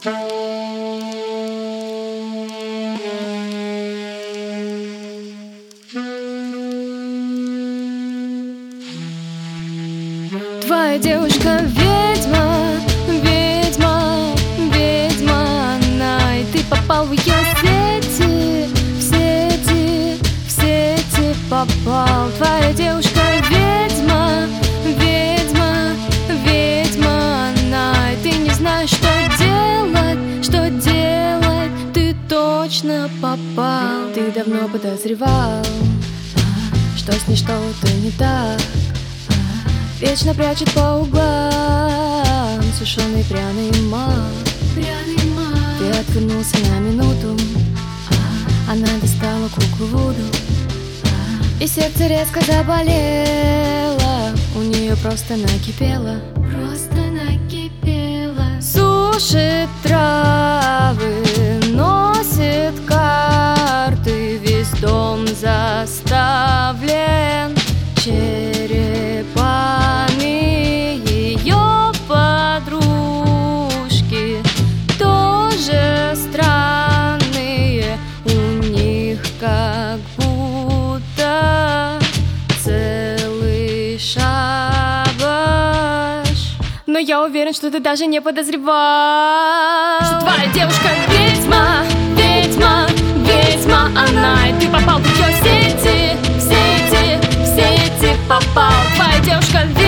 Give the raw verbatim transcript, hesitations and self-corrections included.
Твоя девушка ведьма, ведьма, ведьма она, и ты попал в ее сети, в сети, в сети попал. Твоя девушка ведьма, ведьма, ведьма она, и ты не знаешь, что делать, что делать, ты точно попал. Ты давно подозревал, что с ней что-то не так. Вечно прячет по углам сушеный пряный мак. Ты отвернулся на минуту, она достала куклу Вуду, и сердце резко заболело, у нее просто накипело, просто накипело. Сушит травы, носит карты, весь дом заставлен черепами. Ее подружки тоже странные, у них как будто целый шабаш. Но я уверен, что ты даже не подозреваешь, что твоя девушка ведьма, ведьма, ведьма она, и ты попал в ее сети, в сети, в сети попал. Твоя девушка ведьма.